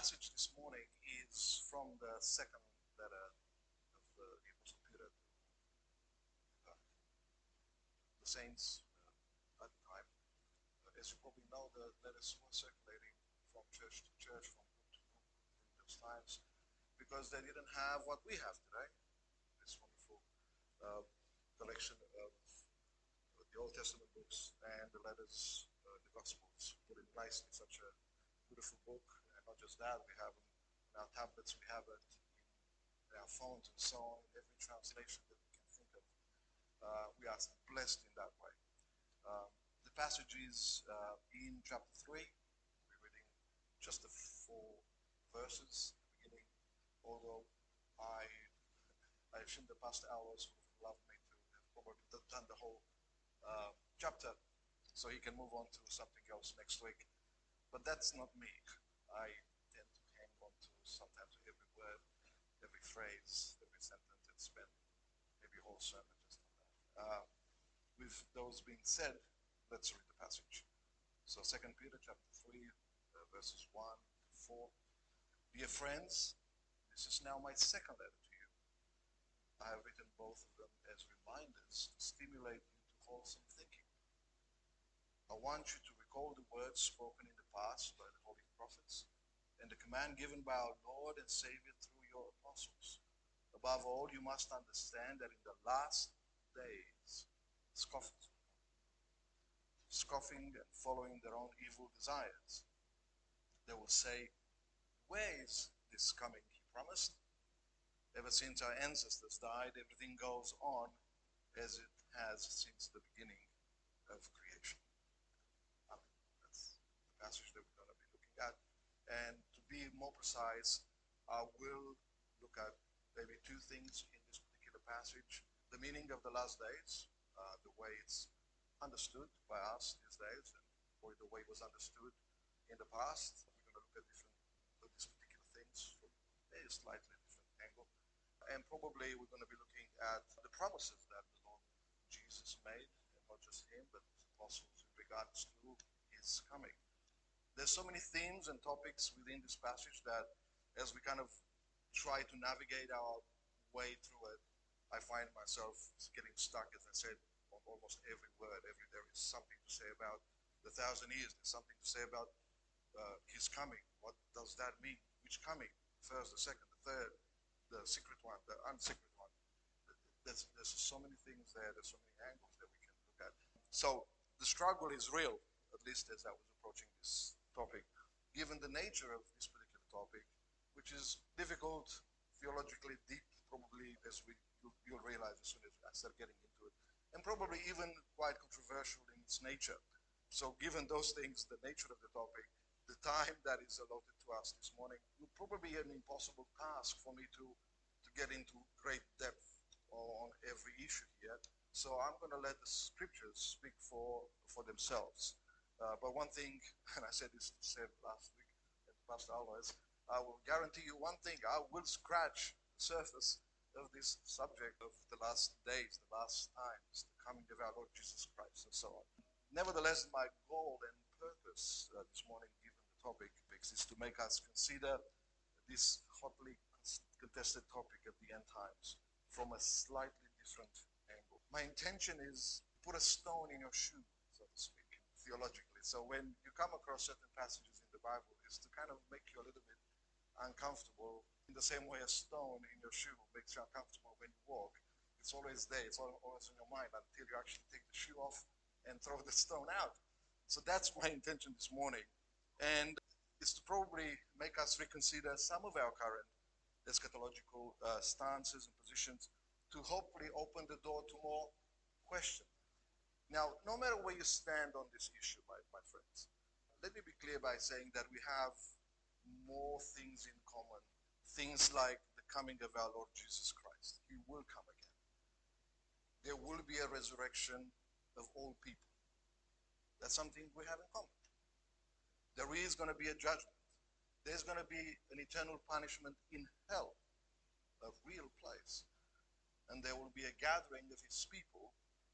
passage this morning is from the second letter of the Apostle Peter to the saints at the time. As you probably know, the letters were circulating from church to church, from group to group in those times, because they didn't have what we have today, this wonderful collection of the Old Testament books and the letters, the Gospels, put in place in such a beautiful book. And not just that, we have them in our tablets, we have it in our phones and so on, in every translation that we can think of. We are blessed in that way. The passage is in chapter 3. We're reading just the 4 verses at the beginning, although I assume the pastor hours would have loved me to have probably done the whole chapter so he can move on to something else next week. But that's not me. I tend to hang on to sometimes every word, every phrase, every sentence, and spend maybe a whole sermon just on that. With those being said, let's read the passage. So 2 Peter chapter 3, verses 1 to 4. Dear friends, this is now my second letter to you. I have written both of them as reminders to stimulate you to wholesome thinking. I want you to recall the words spoken in the past by the holy prophets and the command given by our Lord and Savior through your apostles. Above all, you must understand that in the last days, scoffers will come, scoffing and following their own evil desires. They will say, where is this coming he promised? Ever since our ancestors died, everything goes on as it has since the beginning of creation. That's the passage that we're going to be looking at. And to be more precise, I will look at maybe 2 things in this particular passage. The meaning of the last days, the way it's understood by us these days, or the way it was understood in the past. We're going to look at these particular things from a slightly different angle. And probably we're going to be looking at the promises that the Lord Jesus made, and not just him, but also in regards to his coming. There's so many themes and topics within this passage that as we kind of try to navigate our way through it, I find myself getting stuck, as I said, on almost every word. There is something to say about the 1,000 years. There's something to say about his coming. What does that mean? Which coming? First, the second, the third, the secret one, the unsecret one. There's so many things there. There's so many angles that we can look at. So the struggle is real, at least as I was approaching this topic, given the nature of this particular topic, which is difficult, theologically deep, probably, as you'll realize as soon as I start getting into it, and probably even quite controversial in its nature. So given those things, the nature of the topic, the time that is allotted to us this morning will probably be an impossible task for me to get into great depth on every issue here. So I'm going to let the scriptures speak for themselves. But one thing, and I said this last week at Pastor Alvarez, I will guarantee you one thing: I will scratch the surface of this subject of the last days, the last times, the coming of our Lord Jesus Christ, and so on. Nevertheless, my goal and purpose this morning, given the topic, is to make us consider this hotly contested topic of the end times from a slightly different angle. My intention is to put a stone in your shoe, so to speak, theologically. So when you come across certain passages in the Bible, is to kind of make you a little bit uncomfortable in the same way a stone in your shoe makes you uncomfortable when you walk. It's always there, it's always in your mind until you actually take the shoe off and throw the stone out. So that's my intention this morning. And it's to probably make us reconsider some of our current eschatological stances and positions to hopefully open the door to more questions. Now, no matter where you stand on this issue, my friends, let me be clear by saying that we have more things in common. Things like the coming of our Lord Jesus Christ. He will come again. There will be a resurrection of all people. That's something we have in common. There is going to be a judgment. There's going to be an eternal punishment in hell, a real place. And there will be a gathering of his people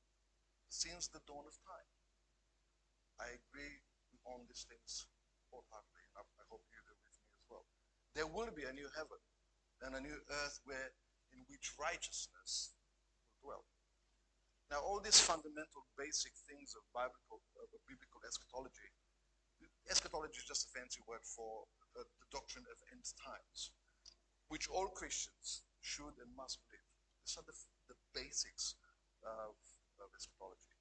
since the dawn of time. I agree on these things wholeheartedly, and I hope you agree with me as well. there will be a new heaven and a new earth in which righteousness will dwell. Now, all these fundamental basic things of biblical eschatology, eschatology is just a fancy word for the doctrine of end times, which all Christians should and must believe. These are the basics of eschatology.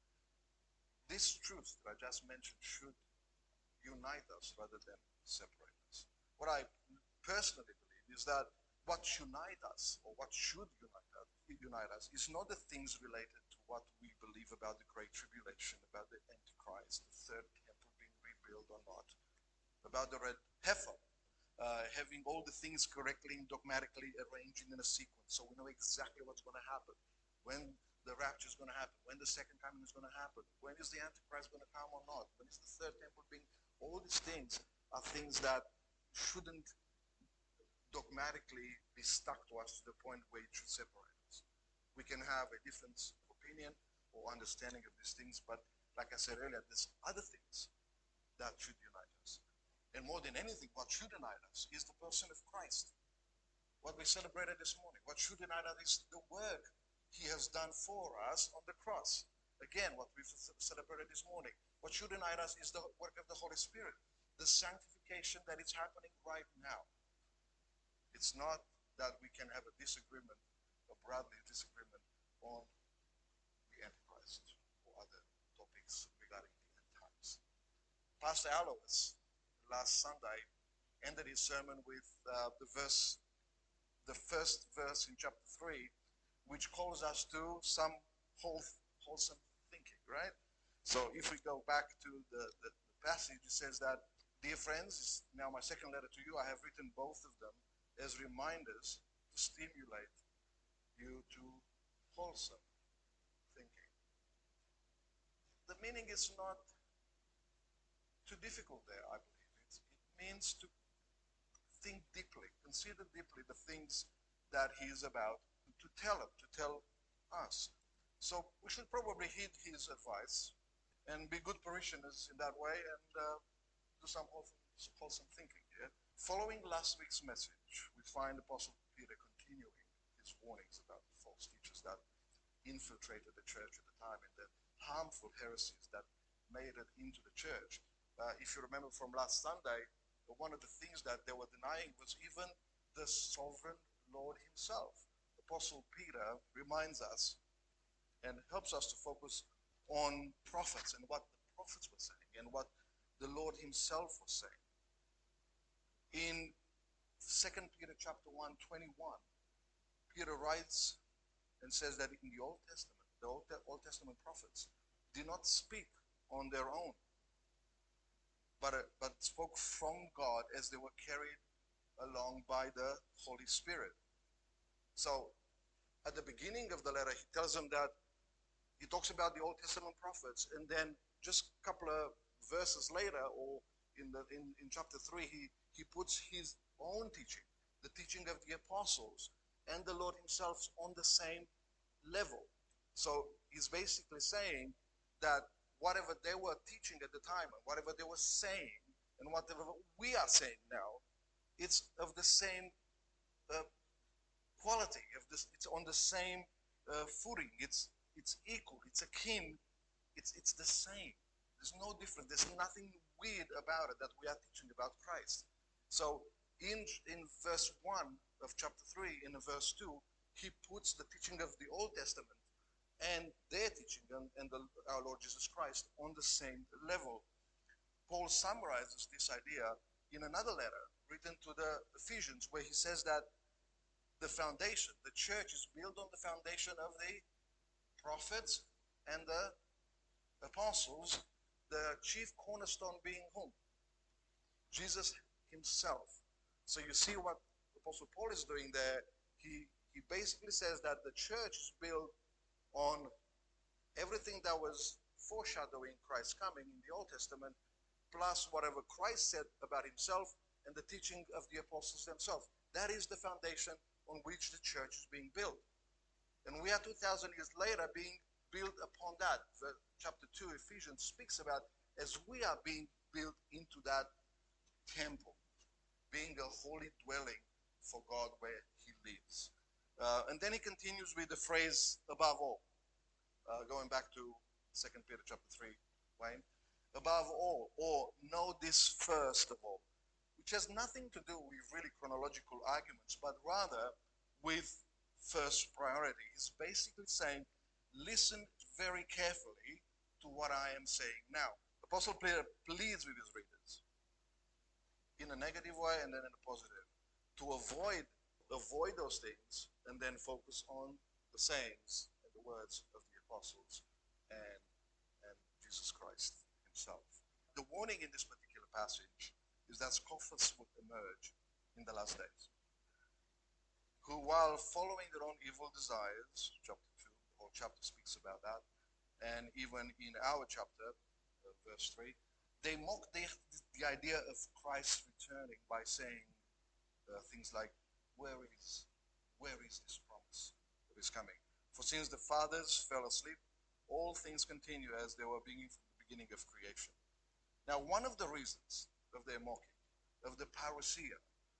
This truth that I just mentioned should unite us rather than separate us. What I personally believe is that what unites us, or what should unite us, is not the things related to what we believe about the Great Tribulation, about the Antichrist, the third temple being rebuilt or not, about the red heifer, having all the things correctly and dogmatically arranged in a sequence, so we know exactly what's going to happen, when the rapture is going to happen, when the second coming is going to happen, when is the Antichrist going to come or not, when is the third temple being, all these things are things that shouldn't dogmatically be stuck to us to the point where it should separate us. We can have a difference of opinion or understanding of these things, but like I said earlier, there's other things that should unite us. And more than anything, what should unite us is the person of Christ. What we celebrated this morning. What should unite us is the work he has done for us on the cross. Again, what we've celebrated this morning. What should unite us is the work of the Holy Spirit. The sanctification that is happening right now. It's not that we can have a disagreement, a broadly disagreement on the Antichrist or other topics regarding the end times. Pastor Alois, last Sunday, ended his sermon with the first verse in chapter 3, which calls us to some wholesome thinking, right? So if we go back to the passage, it says that, dear friends, this is now my second letter to you. I have written both of them as reminders to stimulate you to wholesome thinking. The meaning is not too difficult there, I believe. It means to think deeply, consider deeply the things that he is about to tell us. So we should probably heed his advice and be good parishioners in that way and do some wholesome thinking here. Following last week's message, we find Apostle Peter continuing his warnings about the false teachers that infiltrated the church at the time and the harmful heresies that made it into the church. If you remember from last Sunday, one of the things that they were denying was even the sovereign Lord himself. Apostle Peter reminds us and helps us to focus on prophets and what the prophets were saying and what the Lord himself was saying. In 2 Peter chapter 1:21, Peter writes and says that in the Old Testament, the Old Testament prophets did not speak on their own, but spoke from God as they were carried along by the Holy Spirit. So at the beginning of the letter, he tells them that he talks about the Old Testament prophets, and then just a couple of verses later, or in chapter 3, he puts his own teaching, the teaching of the apostles and the Lord himself, on the same level. So he's basically saying that whatever they were teaching at the time, and whatever they were saying, and whatever we are saying now, it's of the same quality. It's on the same footing. It's equal. It's akin. It's the same. There's no difference. There's nothing weird about it that we are teaching about Christ. So in verse 1 of chapter 3, in verse 2, he puts the teaching of the Old Testament and their teaching and our Lord Jesus Christ on the same level. Paul summarizes this idea in another letter written to the Ephesians, where he says that the foundation, the church, is built on the foundation of the prophets and the apostles, the chief cornerstone being whom? Jesus himself. So you see what Apostle Paul is doing there. He basically says that the church is built on everything that was foreshadowing Christ's coming in the Old Testament, plus whatever Christ said about himself and the teaching of the apostles themselves. That is the foundation on which the church is being built. And we are 2,000 years later being built upon that. Chapter 2, Ephesians, speaks about as we are being built into that temple. being a holy dwelling for God where he lives. And then he continues with the phrase, above all. Going back to 2 Peter chapter 3, Wayne. Above all, or know this first of all, which has nothing to do with really chronological arguments, but rather with first priority. He's basically saying, listen very carefully to what I am saying now. Apostle Peter pleads with his readers in a negative way and then in a positive to avoid those things and then focus on the sayings and the words of the apostles and Jesus Christ himself. The warning in this particular passage is that scoffers would emerge in the last days, who, while following their own evil desires, chapter 2, the whole chapter speaks about that, and even in our chapter, verse 3, they mock the idea of Christ returning by saying things like, where is this promise that is coming? For since the fathers fell asleep, all things continue as they were being from the beginning of creation. Now, one of the reasons of their mocking, of the parousia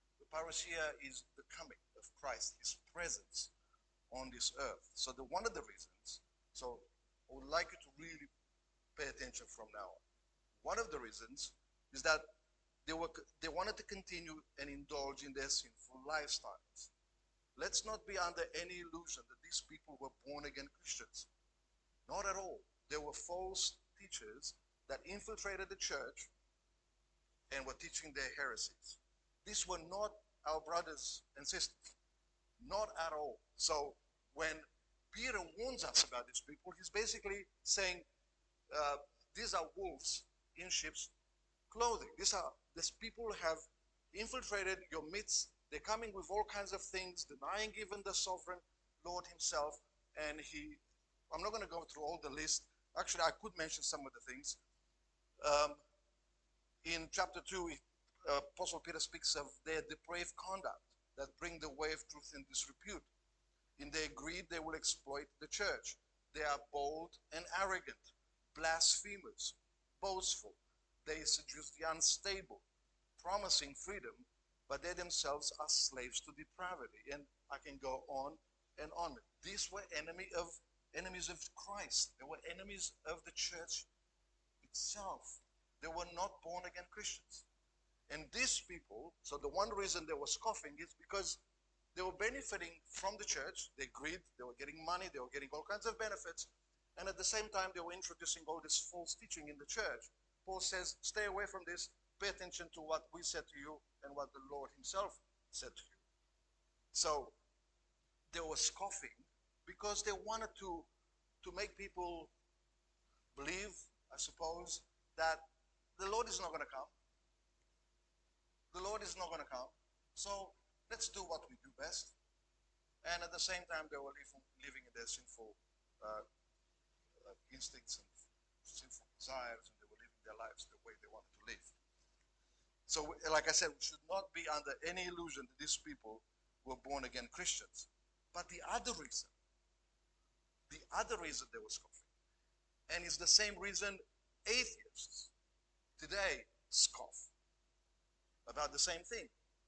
is the coming of Christ, his presence on this earth. So one of the reasons, so I would like you to really pay attention from now on. One of the reasons is that they wanted to continue and indulge in their sinful lifestyles. Let's not be under any illusion that these people were born-again Christians. Not at all. There were false teachers that infiltrated the church and were teaching their heresies. These were not our brothers and sisters. Not at all. So when Peter warns us about these people, he's basically saying these are wolves in sheep's clothing. These people have infiltrated your midst. They're coming with all kinds of things, denying even the sovereign Lord himself. And I'm not going to go through all the list. Actually, I could mention some of the things. In chapter 2, Apostle Peter speaks of their depraved conduct that bring the way of truth in disrepute. In their greed, they will exploit the church. They are bold and arrogant, blasphemers, boastful. They seduce the unstable, promising freedom, but they themselves are slaves to depravity. And I can go on and on. These were enemies of Christ. They were enemies of the church itself. They were not born-again Christians. And these people, so the one reason they were scoffing is because they were benefiting from the church. They greed, they were getting money, they were getting all kinds of benefits. And at the same time, they were introducing all this false teaching in the church. Paul says, stay away from this. Pay attention to what we said to you and what the Lord himself said to you. So they were scoffing because they wanted to make people believe, I suppose, that the Lord is not going to come. The Lord is not going to come. So let's do what we do best. And at the same time, they were living in their sinful instincts and sinful desires, and they were living their lives the way they wanted to live. So, like I said, we should not be under any illusion that these people were born-again Christians. But the other reason they were scoffing, and it's the same reason atheists today scoff about the same thing.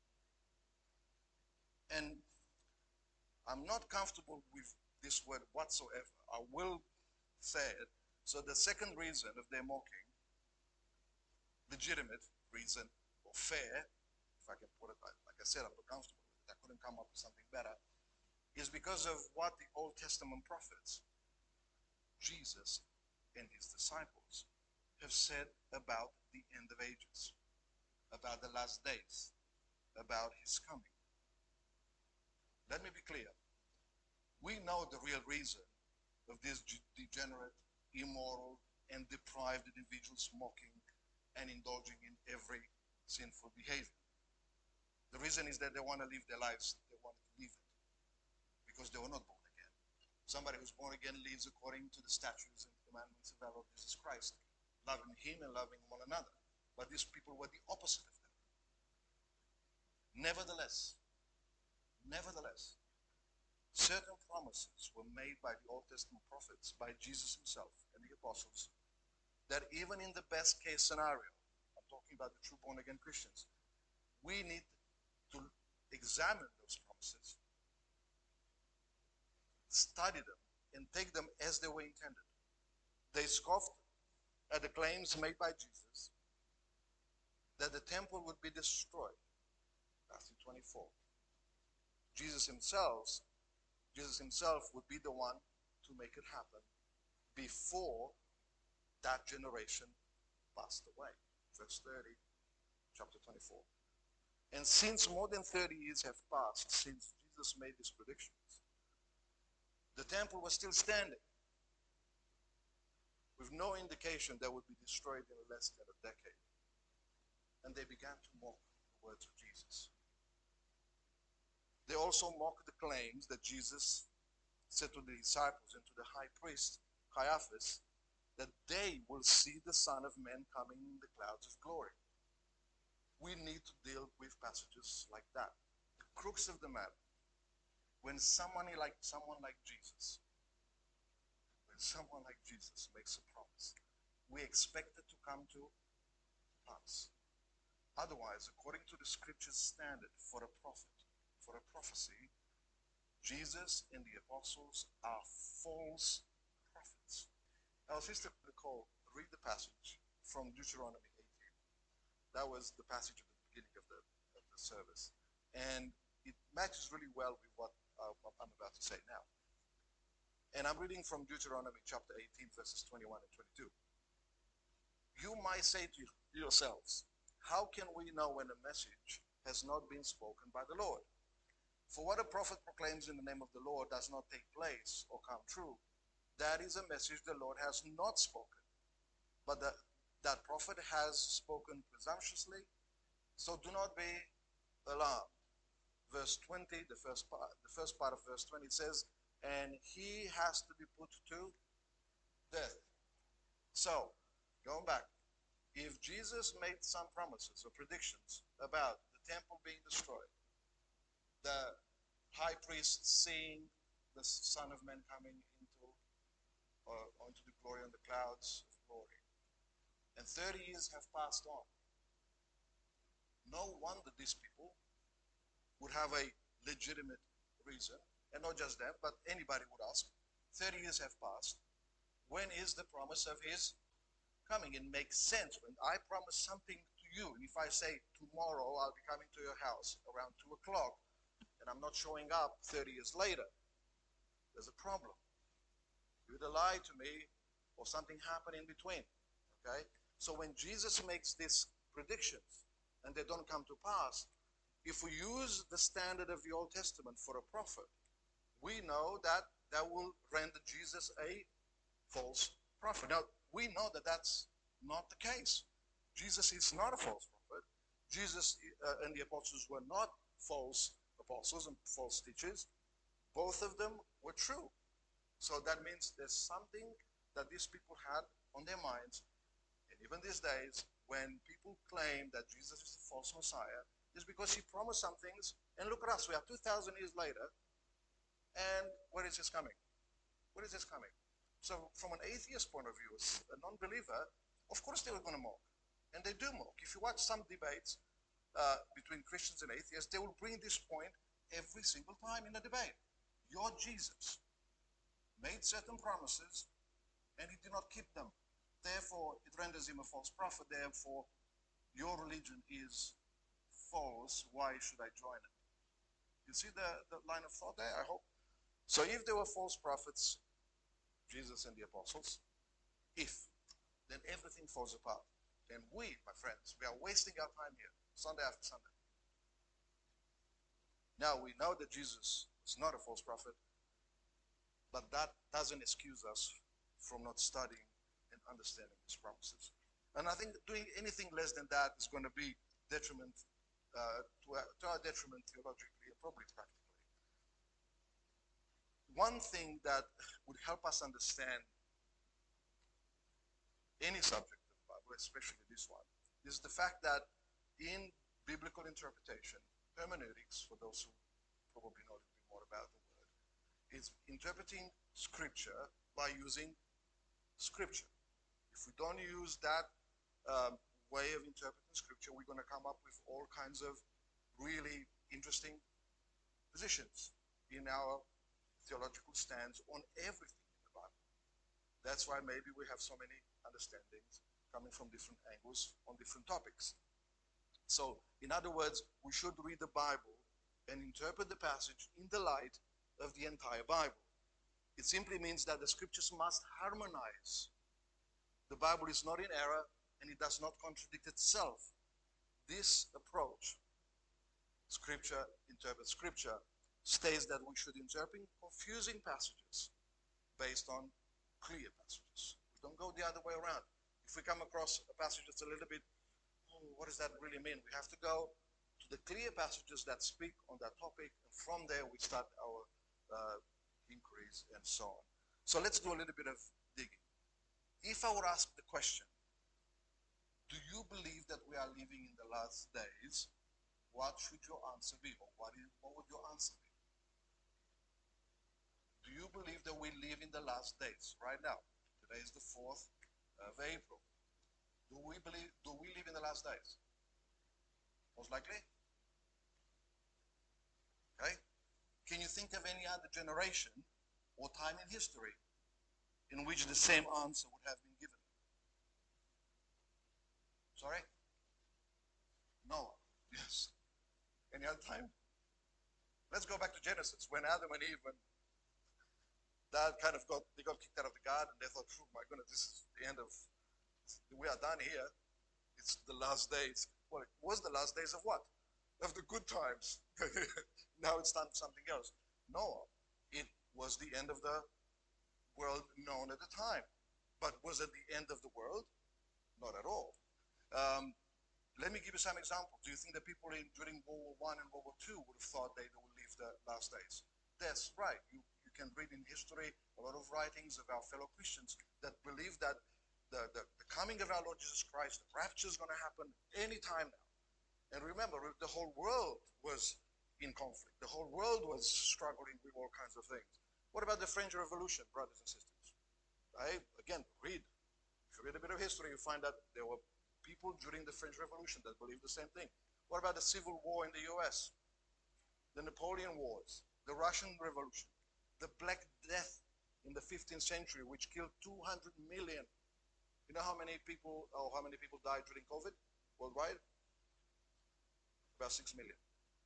And I'm not comfortable with this word whatsoever. I will say it. So the second reason of their mocking, legitimate reason, or fair, if I can put it like I said, I'm not comfortable with it. I couldn't come up with something better, is because of what the Old Testament prophets, Jesus and his disciples, have said about the end of ages, about the last days, about his coming. Let me be clear. We know the real reason of these degenerate, immoral, and deprived individuals mocking and indulging in every sinful behavior. The reason is that they want to live their lives, they want to live it, because they were not born again. Somebody who's born again lives according to the statutes and commandments of our Lord Jesus Christ, loving him and loving one another. But these people were the opposite of that. Nevertheless, certain promises were made by the Old Testament prophets, by Jesus himself and the apostles, that even in the best case scenario, I'm talking about the true born-again Christians, we need examine those promises, study them, and take them as they were intended. They scoffed at the claims made by Jesus that the temple would be destroyed. Matthew 24. Jesus himself would be the one to make it happen before that generation passed away. Verse 30, chapter 24. And since more than 30 years have passed since Jesus made these predictions, the temple was still standing, with no indication that it would be destroyed in less than a decade. And they began to mock the words of Jesus. They also mocked the claims that Jesus said to the disciples and to the high priest, Caiaphas, that they will see the Son of Man coming in the clouds of glory. We need to deal with passages like that. The crux of the matter, when someone like Jesus makes a promise, we expect it to come to pass. Otherwise, according to the scripture's standard for a prophet, for a prophecy, Jesus and the apostles are false prophets. Our sister Nicole, read the passage from Deuteronomy 18. That was the passage at the beginning of the service. And it matches really well with what I'm about to say now. And I'm reading from Deuteronomy chapter 18, verses 21 and 22. You might say to yourselves, how can we know when a message has not been spoken by the Lord? For what a prophet proclaims in the name of the Lord does not take place or come true. That is a message the Lord has not spoken. But that prophet has spoken presumptuously, so do not be alarmed. Verse 20, the first part of verse 20 says, and he has to be put to death. So, going back, if Jesus made some promises or predictions about the temple being destroyed, the high priest seeing the Son of Man coming onto the glory on the clouds of glory, and 30 years have passed on, no wonder these people would have a legitimate reason, and not just them, but anybody would ask, 30 years have passed, when is the promise of his coming? It makes sense. When I promise something to you, and if I say tomorrow I'll be coming to your house around 2 o'clock, and I'm not showing up 30 years later, there's a problem. You either lie to me or something happened in between. Okay? So when Jesus makes these predictions and they don't come to pass, if we use the standard of the Old Testament for a prophet, we know that that will render Jesus a false prophet. Now, we know that that's not the case. Jesus is not a false prophet. Jesus and the apostles were not false apostles and false teachers. Both of them were true. So that means there's something that these people had on their minds. And even these days, when people claim that Jesus is the false Messiah, is because he promised some things. And look at us, we are 2,000 years later. And where is this coming? Where is this coming? So from an atheist point of view, a non-believer, of course they were going to mock. And they do mock. If you watch some debates between Christians and atheists, they will bring this point every single time in a debate. Your Jesus made certain promises and he did not keep them. Therefore, it renders him a false prophet. Therefore, your religion is false. Why should I join it? You see the line of thought there, I hope? So if there were false prophets, Jesus and the apostles, then everything falls apart. And we, my friends, we are wasting our time here, Sunday after Sunday. Now, we know that Jesus is not a false prophet, but that doesn't excuse us from not studying and understanding his promises. And I think doing anything less than that is going to be detriment to our detriment theologically and probably practically. One thing that would help us understand any subject of the Bible, especially this one, is the fact that in biblical interpretation, hermeneutics, for those who probably know a little bit more about the word, is interpreting scripture by using scripture. If we don't use that way of interpreting scripture, we're going to come up with all kinds of really interesting positions, in our theological stance on everything in the Bible. That's why maybe we have so many understandings coming from different angles on different topics. So, in other words, we should read the Bible and interpret the passage in the light of the entire Bible. It simply means that the scriptures must harmonize. The Bible is not in error and it does not contradict itself. This approach, scripture interprets scripture, states that we should interpret confusing passages based on clear passages. We don't go the other way around. If we come across a passage that's a little bit, what does that really mean? We have to go to the clear passages that speak on that topic, and from there we start our inquiries and so on. So let's do a little bit of digging. If I would ask the question, do you believe that we are living in the last days? What should your answer be? Or what would your answer be? Do you believe that we live in the last days right now? Today is the 4th of April. Do we live in the last days? Most likely. Okay. Can you think of any other generation or time in history in which the same answer would have been given? Sorry? Noah. Yes. Any other time? Let's go back to Genesis. When Adam and Eve, when that kind of got kicked out of the garden, they thought, oh my goodness, this is the end of, we are done here. It's the last days. Well, it was the last days of what? Of the good times. Now it's time for something else. No, it was the end of the world known at the time. But was it the end of the world? Not at all. Let me give you some examples. Do you think that people during World War I and World War II would have thought they would live the last days? That's right. You can read in history a lot of writings of our fellow Christians that believe that the coming of our Lord Jesus Christ, the rapture is going to happen any time now. And remember, the whole world was in conflict. The whole world was struggling with all kinds of things. What about the French Revolution, brothers and sisters? Right? Again, read. If you read a bit of history, you find that there were people during the French Revolution that believed the same thing. What about the Civil War in the US? The Napoleon Wars, the Russian Revolution, the Black Death in the 15th century, which killed 200 million. You know how many people died during COVID worldwide? About 6 million.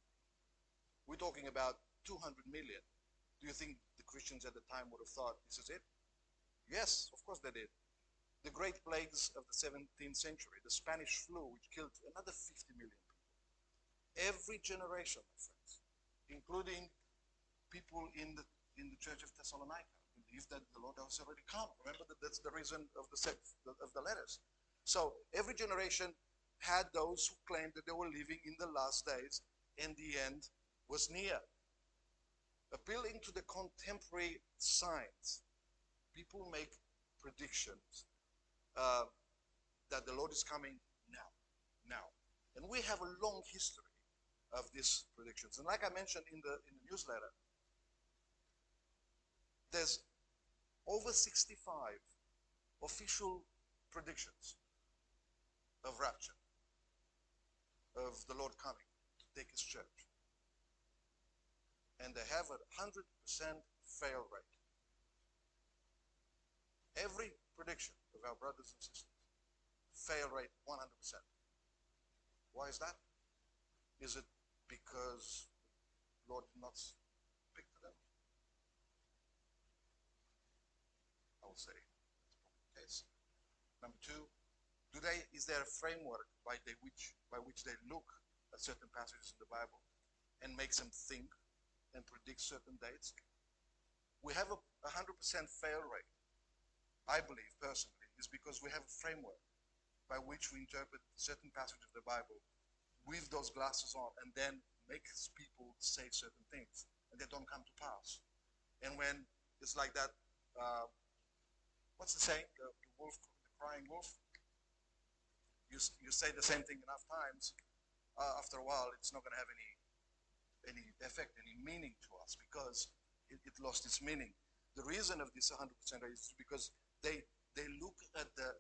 We're talking about 200 million. Do you think the Christians at the time would have thought this is it? Yes, of course they did. The great plagues of the 17th century, the Spanish flu, which killed another 50 million people. Every generation, my friends, including people in the Church of Thessalonica, believe that the Lord has already come. Remember that that's the reason of the letters. So every generation had those who claimed that they were living in the last days, and the end was near. Appealing to the contemporary science, people make predictions that the Lord is coming now. And we have a long history of these predictions. And like I mentioned in the newsletter, there's over 65 official predictions of rapture, of the Lord coming to take his church. And they have a 100% fail rate. Every prediction of our brothers and sisters, fail rate 100%. Why is that? Is it because the Lord did not speak to them? I will say that's probably the case. Number two, is there a framework by which they look at certain passages in the Bible and makes them think and predict certain dates? We have a 100% fail rate, I believe personally, is because we have a framework by which we interpret certain passages of the Bible with those glasses on, and then makes people say certain things, and they don't come to pass. And when it's like that, what's the saying? The crying wolf. You say the same thing enough times, after a while, it's not going to have any effect, any meaning to us, because it lost its meaning. The reason of this 100% is because they look at the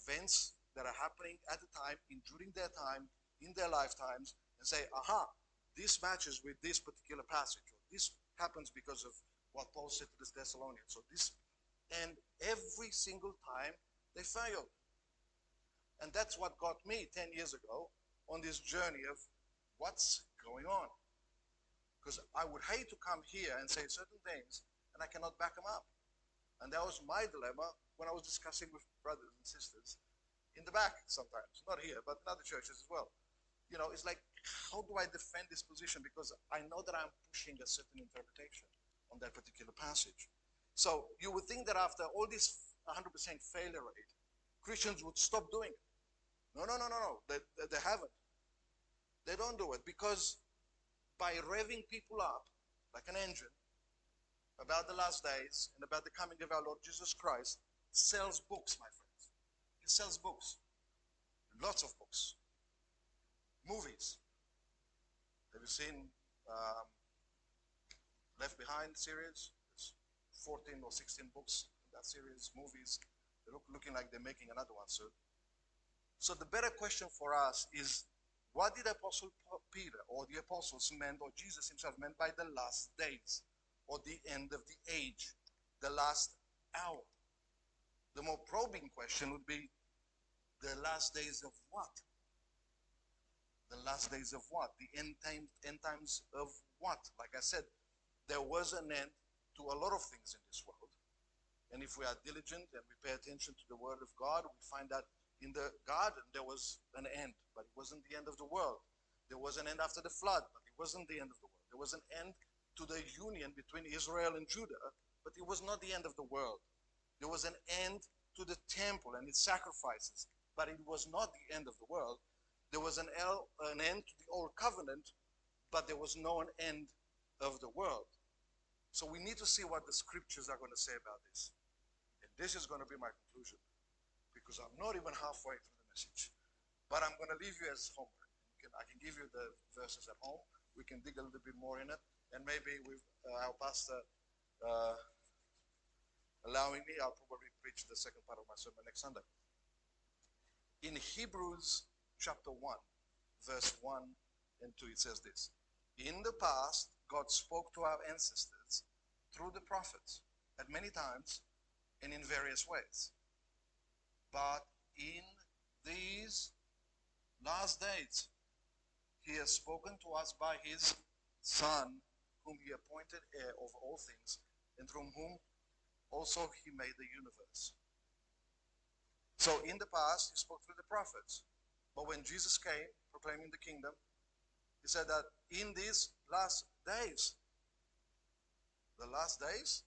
events that are happening at the time, during their time, in their lifetimes, and say, aha, this matches with this particular passage, or this happens because of what Paul said to the Thessalonians. So this, and every single time they failed. And that's what got me 10 years ago on this journey of what's going on. Because I would hate to come here and say certain things and I cannot back them up. And that was my dilemma when I was discussing with brothers and sisters in the back sometimes, not here, but in other churches as well. You know, it's like, how do I defend this position? Because I know that I'm pushing a certain interpretation on that particular passage. So you would think that after all this 100% failure rate, Christians would stop doing it. No. They haven't. They don't do it because by revving people up like an engine about the last days and about the coming of our Lord Jesus Christ, sells books, my friends. It sells books. Lots of books. Movies. Have you seen Left Behind series? It's 14 or 16 books in that series, movies. They're looking like they're making another one soon. So the better question for us is, what did Apostle Peter or the apostles meant, or Jesus himself meant by the last days, or the end of the age, the last hour? The more probing question would be, the last days of what? The last days of what? The end times of what? Like I said, there was an end to a lot of things in this world. And if we are diligent and we pay attention to the word of God, we find that in the garden there was an end, but it wasn't the end of the world. There was an end after the flood, but it wasn't the end of the world. There was an end to the union between Israel and Judah, but it was not the end of the world. There was an end to the temple and its sacrifices, but it was not the end of the world. There was an end to the old covenant, but there was no end of the world. So we need to see what the scriptures are going to say about this. And this is going to be my conclusion, because I'm not even halfway through the message. But I'm going to leave you as homework. I can give you the verses at home. We can dig a little bit more in it. And maybe with our pastor allowing me, I'll probably preach the second part of my sermon next Sunday. In Hebrews chapter 1, verse 1 and 2, it says this. In the past, God spoke to our ancestors through the prophets at many times and in various ways. But in these last days, he has spoken to us by his Son, whom he appointed heir over all things, and through whom also he made the universe. So in the past, he spoke through the prophets. But when Jesus came, proclaiming the kingdom, he said that in these last days, the last days,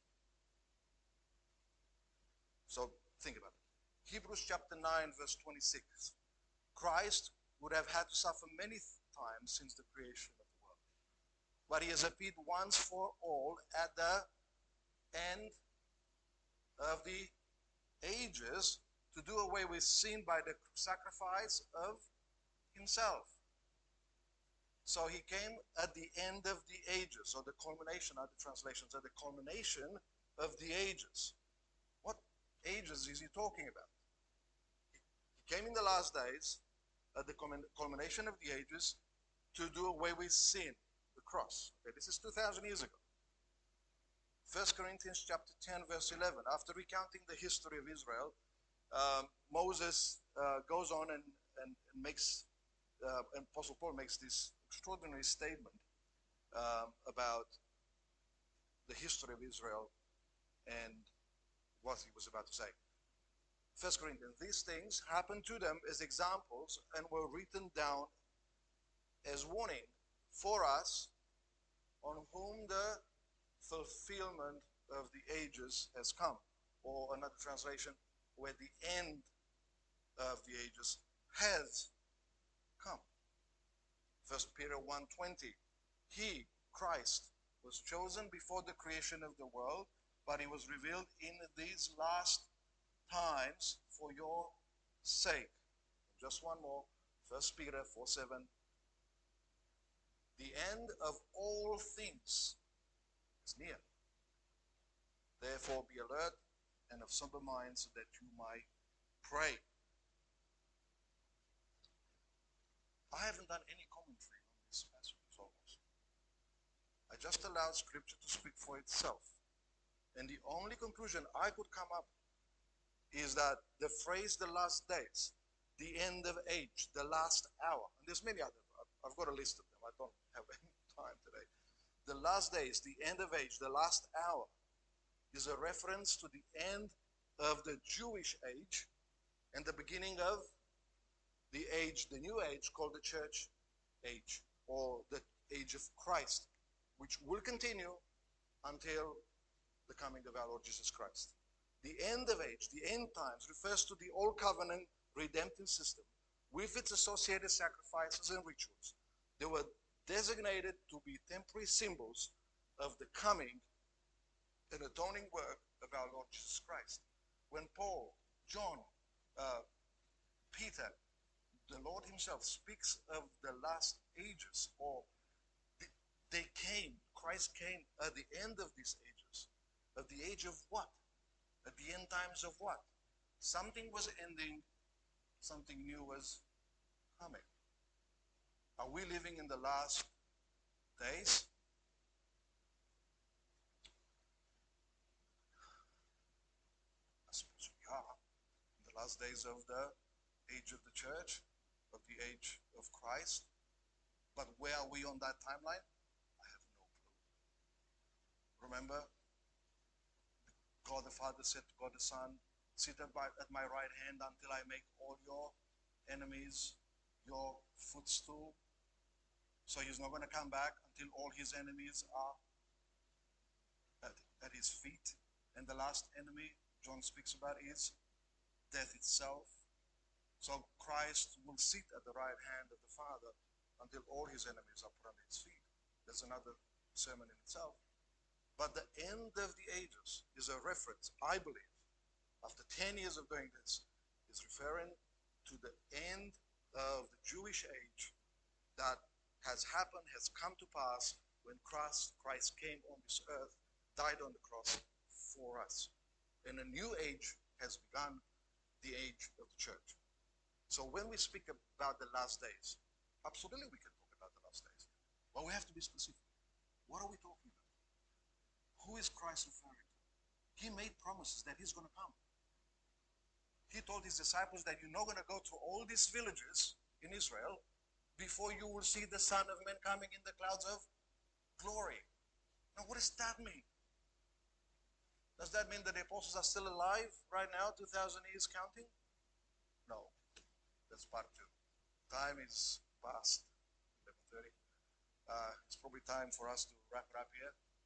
so think about it. Hebrews chapter 9, verse 26. Christ would have had to suffer many times since the creation of the world. But he has appeared once for all at the end of the ages to do away with sin by the sacrifice of himself. So he came at the end of the ages, or the culmination, other translations, at the culmination of the ages. What ages is he talking about? He came in the last days, at the culmination of the ages, to do away with sin, the cross. Okay, this is 2,000 years ago. 1 Corinthians chapter 10, verse 11. After recounting the history of Israel, Moses goes on and makes, and Apostle Paul makes this extraordinary statement about the history of Israel and what he was about to say. 1 Corinthians, these things happened to them as examples and were written down as warning for us, on whom the fulfillment of the ages has come. Or another translation, where the end of the ages has come. 1 Peter 1:20. He, Christ, was chosen before the creation of the world, but he was revealed in these last times for your sake. Just one more. 1 Peter 4:7. The end of all things is near. Therefore be alert and of sober mind, so that you might pray. I haven't done any commentary on this passage almost. I just allowed Scripture to speak for itself. And the only conclusion I could come up is that the phrase the last days, the end of age, the last hour, and there's many others. I've got a list of them. I don't have any time today. The last days, the end of age, the last hour is a reference to the end of the Jewish age and the beginning of the age, the new age called the church age, or the age of Christ, which will continue until the coming of our Lord Jesus Christ. The end of age, the end times, refers to the old covenant redemptive system with its associated sacrifices and rituals. They were designated to be temporary symbols of the coming and atoning work of our Lord Jesus Christ. When Paul, John, Peter, the Lord himself speaks of the last ages, or they came, Christ came at the end of these ages. At the age of what? At the end times of what? Something was ending, something new was coming. Are we living in the last days? I suppose we are. In the last days of the age of the church, of the age of Christ. But where are we on that timeline? I have no clue. Remember, God the Father said to God the Son, sit at my right hand until I make all your enemies your footstool. So he's not going to come back until all his enemies are at his feet. And the last enemy John speaks about is death itself. So Christ will sit at the right hand of the Father until all his enemies are put under his feet. There's another sermon in itself. But the end of the ages is a reference, I believe, after 10 years of doing this, is referring to the end of the Jewish age that has happened, has come to pass when Christ came on this earth, died on the cross for us. And a new age has begun, the age of the church. So when we speak about the last days, absolutely we can talk about the last days. But we have to be specific. What are we talking about? Who is Christ referring to? He made promises that he's going to come. He told his disciples that you're not going to go to all these villages in Israel before you will see the Son of Man coming in the clouds of glory. Now, what does that mean? Does that mean that the apostles are still alive right now, 2,000 years counting? No, that's part two. Time is past 11:30. It's probably time for us to wrap it up here.